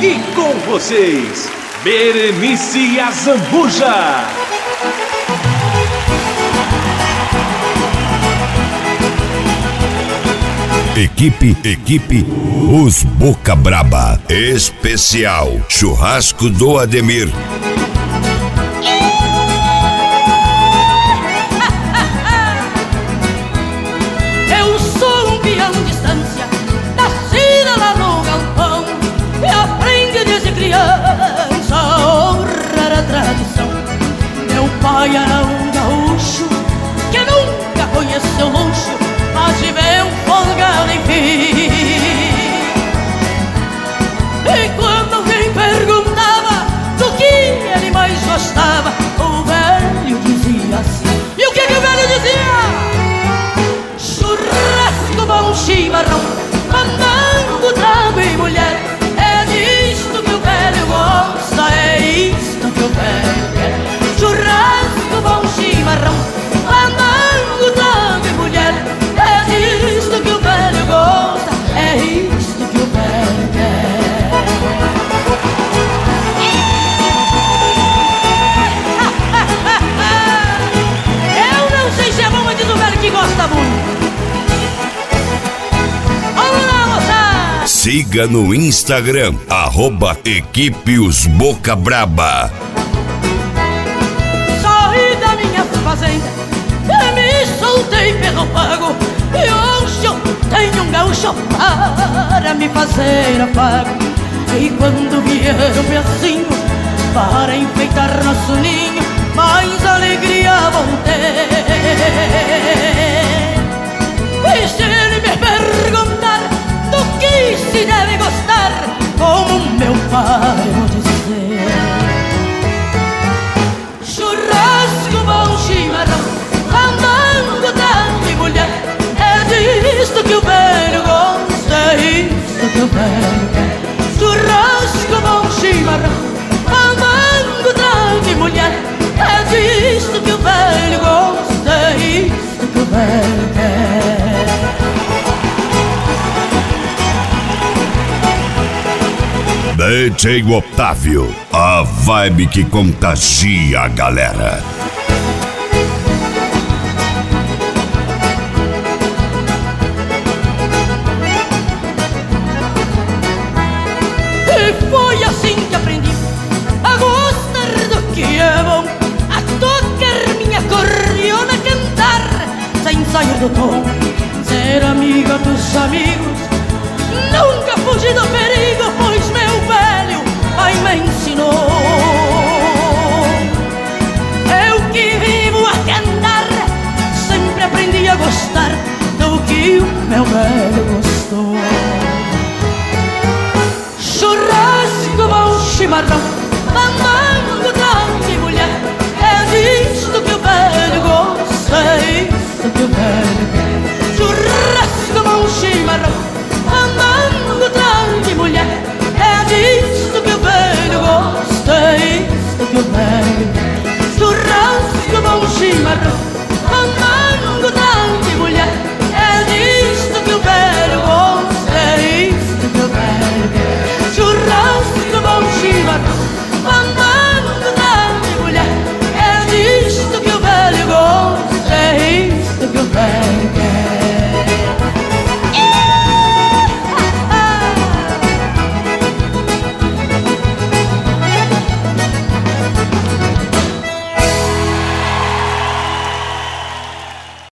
E com vocês, Berenice Azambuja. Equipe Os Boca Braba. Especial Churrasco do Ademir. Eu sou um peão de distância, nascida lá no galpão, e aprendi desde criança a honrar a tradição. Meu pai era um gaúcho que nunca conheceu luxo, mas viveu folgado enfim. E quando alguém perguntava do que ele mais gostava, o velho dizia assim. E o que o velho dizia? Churrasco, bom chimarrão, mandando trago e mulher. É disto que o velho gosta, é isto que o velho quer. Churrasco, bom chimarrão, mandando trago e mulher. É isto que o velho gosta, é isto que o velho quer. Eu não sei se é bom, mas diz o velho que gosta muito. Vamos lá, moçada! Siga no Instagram, @Equipe Os Boca Braba. Saí da minha fazenda e me soltei pelo pago, e hoje eu tenho um gaúcho para me fazer afago. E quando vier o pedacinho para enfeitar nosso ninho, mais alegria vão ter. E se ele me perguntar do que se deve gostar, como meu pai vou dizer: churrasco, bom chimarrão, andando trago e mulher. É disto que o velho gosta, é isto que o velho quer. Churrasco, bom chimarrão, andando trago e mulher. É disto que o velho gosta, é isto que o velho quer. DJ Otávio, a vibe que contagia a galera. E foi assim que aprendi a gostar do que é bom, a tocar minha cordiona, cantar sem sair do tom, ser amiga dos amigos, nunca fugir do perigo, pois meu velho pai me ensinou. Eu que vivo a cantar, sempre aprendi a gostar do que o meu velho gostou. Churrasco, bom chimarrão,